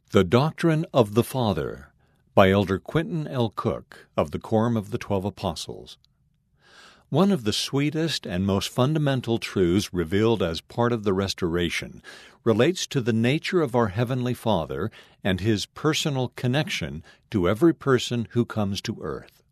The Doctrine of the Father by Elder Quentin L. Cook of the Quorum of the 12 Apostles. One of the sweetest and most fundamental truths revealed as part of the Restoration relates to the nature of our Heavenly Father and His personal connection to every person who comes to earth.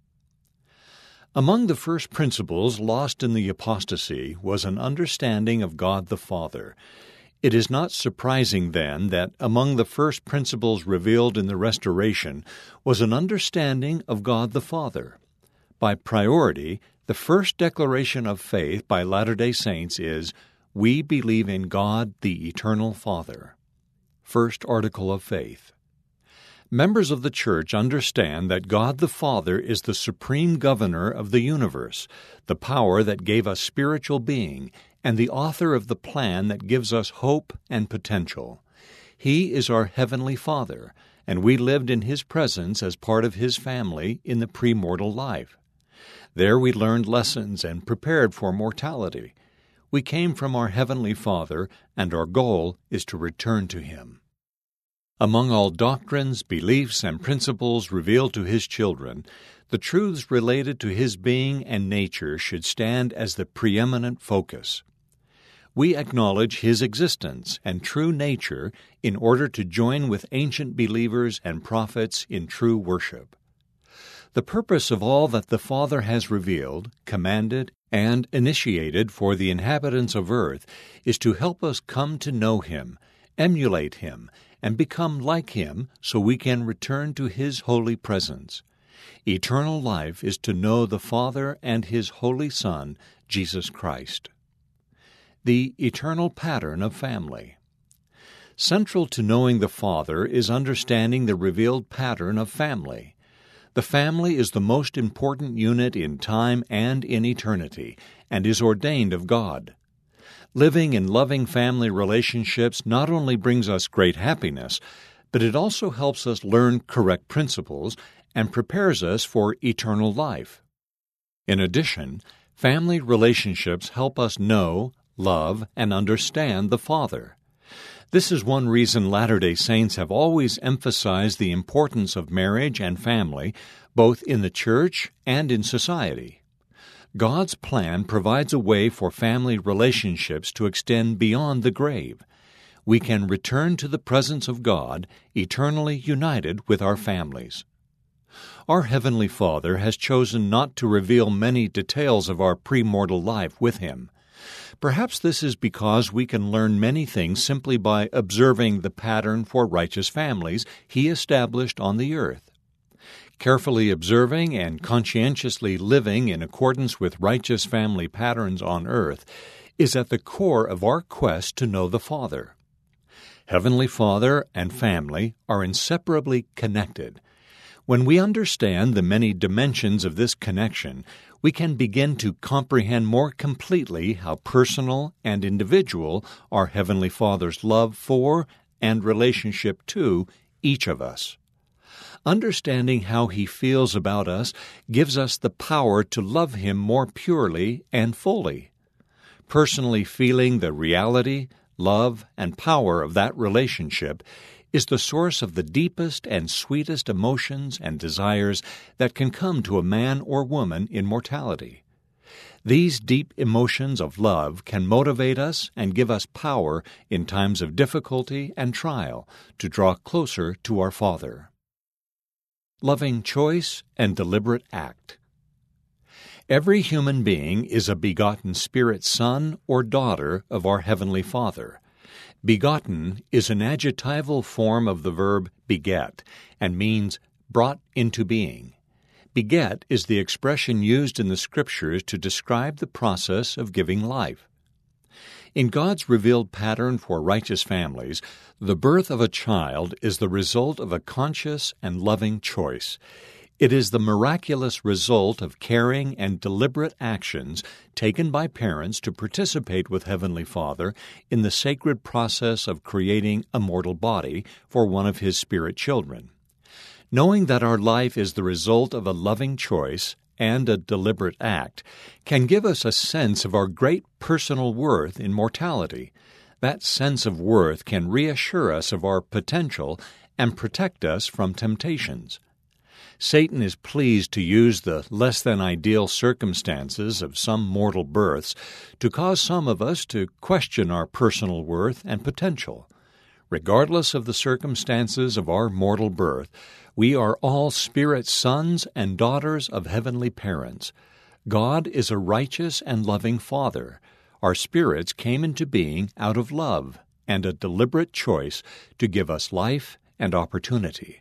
Among the first principles lost in the apostasy was an understanding of God the Father. It is not surprising, then, that among the first principles revealed in the Restoration was an understanding of God the Father. By priority, the first declaration of faith by Latter-day Saints is, "We believe in God the Eternal Father." First Article of Faith. Members of the Church understand that God the Father is the supreme governor of the universe, the power that gave us spiritual being, and the author of the plan that gives us hope and potential. He is our Heavenly Father, and we lived in His presence as part of His family in the premortal life. There we learned lessons and prepared for mortality. We came from our Heavenly Father, and our goal is to return to Him. Among all doctrines, beliefs, and principles revealed to His children, the truths related to His being and nature should stand as the preeminent focus. We acknowledge His existence and true nature in order to join with ancient believers and prophets in true worship. The purpose of all that the Father has revealed, commanded, and initiated for the inhabitants of earth is to help us come to know Him, emulate Him, and become like Him so we can return to His holy presence. Eternal life is to know the Father and His Holy Son, Jesus Christ. The eternal pattern of family. Central to knowing the Father is understanding the revealed pattern of family. The family is the most important unit in time and in eternity, and is ordained of God. Living in loving family relationships not only brings us great happiness, but it also helps us learn correct principles and prepares us for eternal life. In addition, family relationships help us know, love, and understand the Father. This is one reason Latter-day Saints have always emphasized the importance of marriage and family, both in the Church and in society. God's plan provides a way for family relationships to extend beyond the grave. We can return to the presence of God, eternally united with our families. Our Heavenly Father has chosen not to reveal many details of our premortal life with Him. Perhaps this is because we can learn many things simply by observing the pattern for righteous families He established on the earth. Carefully observing and conscientiously living in accordance with righteous family patterns on earth is at the core of our quest to know the Father. Heavenly Father and family are inseparably connected. When we understand the many dimensions of this connection, we can begin to comprehend more completely how personal and individual our Heavenly Father's love for and relationship to each of us. Understanding how He feels about us gives us the power to love Him more purely and fully. Personally feeling the reality, love, and power of that relationship is the source of the deepest and sweetest emotions and desires that can come to a man or woman in mortality. These deep emotions of love can motivate us and give us power in times of difficulty and trial to draw closer to our Father. Loving choice and deliberate act. Every human being is a begotten spirit son or daughter of our Heavenly Father. Begotten is an adjectival form of the verb beget and means brought into being. Beget is the expression used in the Scriptures to describe the process of giving life. In God's revealed pattern for righteous families, the birth of a child is the result of a conscious and loving choice. It is the miraculous result of caring and deliberate actions taken by parents to participate with Heavenly Father in the sacred process of creating a mortal body for one of His spirit children. Knowing that our life is the result of a loving choice and a deliberate act can give us a sense of our great personal worth in mortality. That sense of worth can reassure us of our potential and protect us from temptations. Satan is pleased to use the less-than-ideal circumstances of some mortal births to cause some of us to question our personal worth and potential. Regardless of the circumstances of our mortal birth, we are all spirit sons and daughters of heavenly parents. God is a righteous and loving Father. Our spirits came into being out of love and a deliberate choice to give us life and opportunity.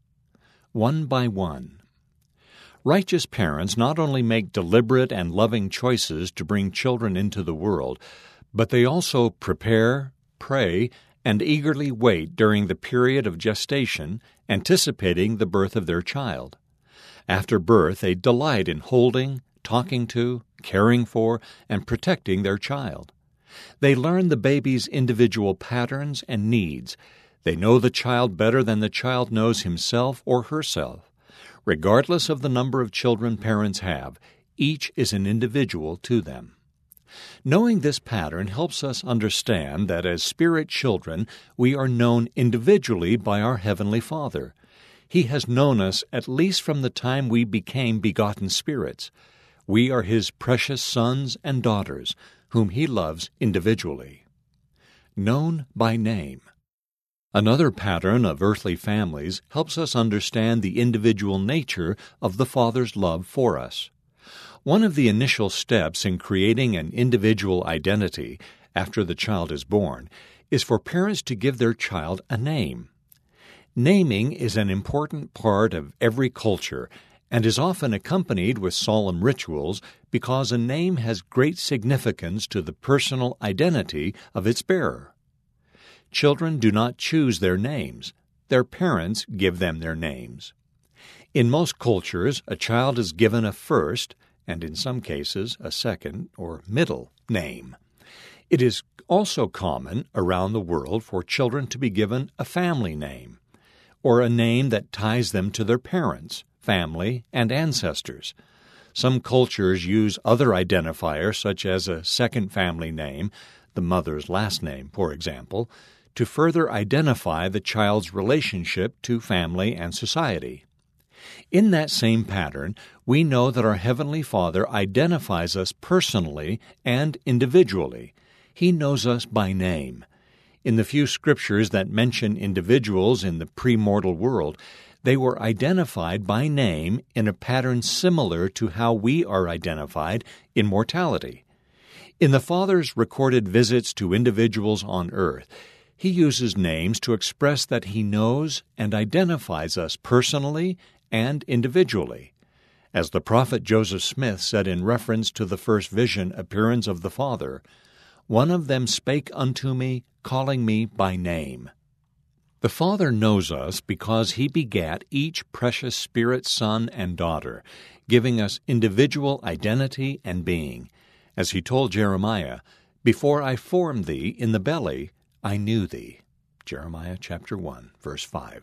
One by one. Righteous parents not only make deliberate and loving choices to bring children into the world, but they also prepare, pray, and eagerly wait during the period of gestation, anticipating the birth of their child. After birth, they delight in holding, talking to, caring for, and protecting their child. They learn the baby's individual patterns and needs. They know the child better than the child knows himself or herself. Regardless of the number of children parents have, each is an individual to them. Knowing this pattern helps us understand that as spirit children, we are known individually by our Heavenly Father. He has known us at least from the time we became begotten spirits. We are His precious sons and daughters, whom He loves individually. Known by name. Another pattern of earthly families helps us understand the individual nature of the Father's love for us. One of the initial steps in creating an individual identity after the child is born is for parents to give their child a name. Naming is an important part of every culture and is often accompanied with solemn rituals because a name has great significance to the personal identity of its bearer. Children do not choose their names. Their parents give them their names. In most cultures, a child is given a first, and in some cases a second or middle name. It is also common around the world for children to be given a family name, or a name that ties them to their parents, family, and ancestors. Some cultures use other identifiers such as a second family name, the mother's last name, for example, to further identify the child's relationship to family and society. In that same pattern, we know that our Heavenly Father identifies us personally and individually. He knows us by name. In the few scriptures that mention individuals in the pre-mortal world, they were identified by name in a pattern similar to how we are identified in mortality. In the Father's recorded visits to individuals on earth, He uses names to express that He knows and identifies us personally and individually. As the prophet Joseph Smith said in reference to the first vision appearance of the Father, "One of them spake unto me, calling me by name." The Father knows us because He begat each precious spirit son and daughter, giving us individual identity and being. As He told Jeremiah, "Before I formed thee in the belly, I knew thee." Jeremiah chapter 1, verse 5.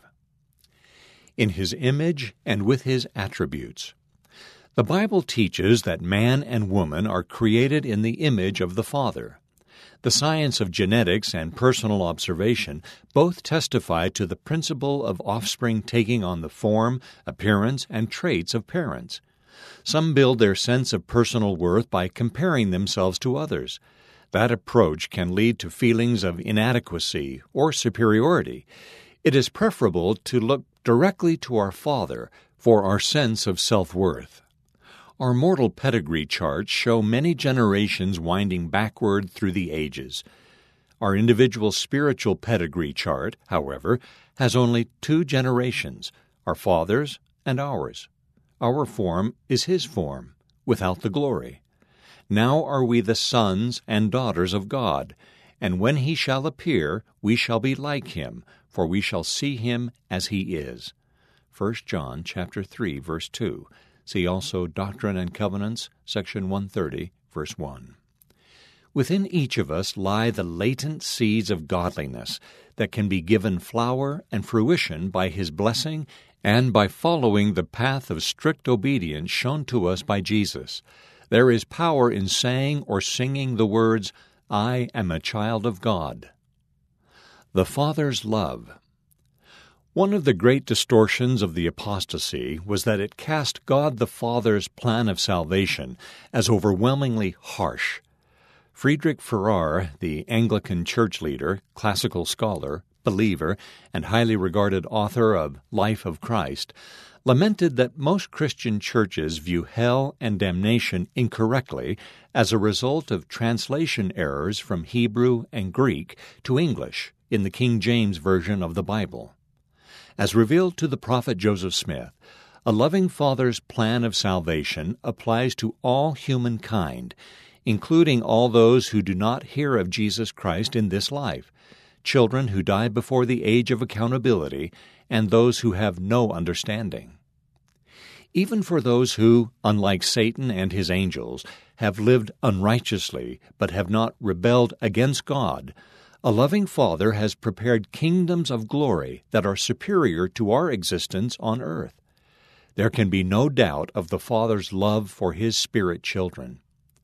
In His image and with His attributes. The Bible teaches that man and woman are created in the image of the Father. The science of genetics and personal observation both testify to the principle of offspring taking on the form, appearance, and traits of parents. Some build their sense of personal worth by comparing themselves to others. That approach can lead to feelings of inadequacy or superiority. It is preferable to look directly to our Father for our sense of self-worth. Our mortal pedigree charts show many generations winding backward through the ages. Our individual spiritual pedigree chart, however, has only 2 generations, our Father's and ours. Our form is His form, without the glory. Now are we the sons and daughters of God, and when He shall appear, we shall be like Him, for we shall see Him as He is. 1 John chapter 3, verse 2. See also Doctrine and Covenants, section 130, verse 1. Within each of us lie the latent seeds of godliness that can be given flower and fruition by His blessing and by following the path of strict obedience shown to us by Jesus. There is power in saying or singing the words, I am a child of God. The Father's love. One of the great distortions of the apostasy was that it cast God the Father's plan of salvation as overwhelmingly harsh. Friedrich Farrar, the Anglican church leader, classical scholar, believer, and highly regarded author of Life of Christ, lamented that most Christian churches view hell and damnation incorrectly as a result of translation errors from Hebrew and Greek to English in the King James Version of the Bible. As revealed to the prophet Joseph Smith, a loving Father's plan of salvation applies to all humankind, including all those who do not hear of Jesus Christ in this life, children who die before the age of accountability, and those who have no understanding. Even for those who, unlike Satan and his angels, have lived unrighteously but have not rebelled against God, a loving Father has prepared kingdoms of glory that are superior to our existence on earth. There can be no doubt of the Father's love for His spirit children.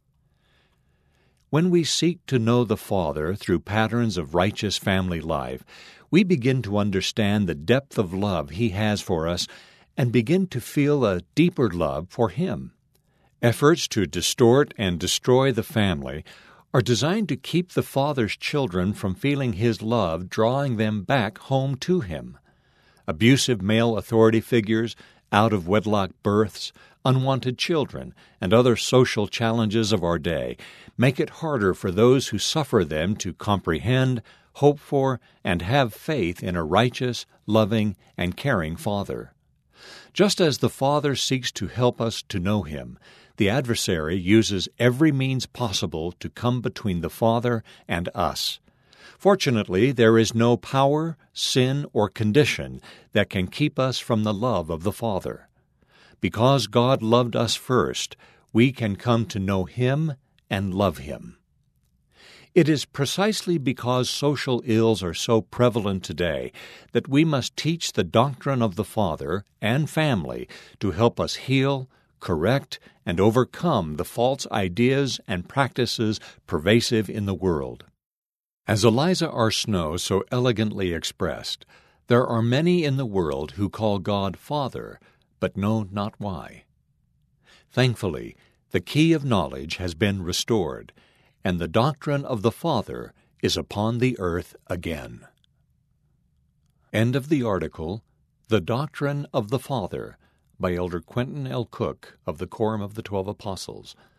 When we seek to know the Father through patterns of righteous family life, we begin to understand the depth of love He has for us and begin to feel a deeper love for Him. Efforts to distort and destroy the family are designed to keep the Father's children from feeling His love drawing them back home to Him. Abusive male authority figures, out-of-wedlock births, unwanted children, and other social challenges of our day make it harder for those who suffer them to comprehend, hope for, and have faith in a righteous, loving, and caring Father. Just as the Father seeks to help us to know Him, the adversary uses every means possible to come between the Father and us. Fortunately, there is no power, sin, or condition that can keep us from the love of the Father. Because God loved us first, we can come to know Him and love Him. It is precisely because social ills are so prevalent today that we must teach the doctrine of the Father and family to help us heal, correct, and overcome the false ideas and practices pervasive in the world. As Eliza R. Snow so elegantly expressed, there are many in the world who call God Father, but know not why. Thankfully, the key of knowledge has been restored, and the doctrine of the Father is upon the earth again. End of the article, The Doctrine of the Father, by Elder Quentin L. Cook of the Quorum of the 12 Apostles,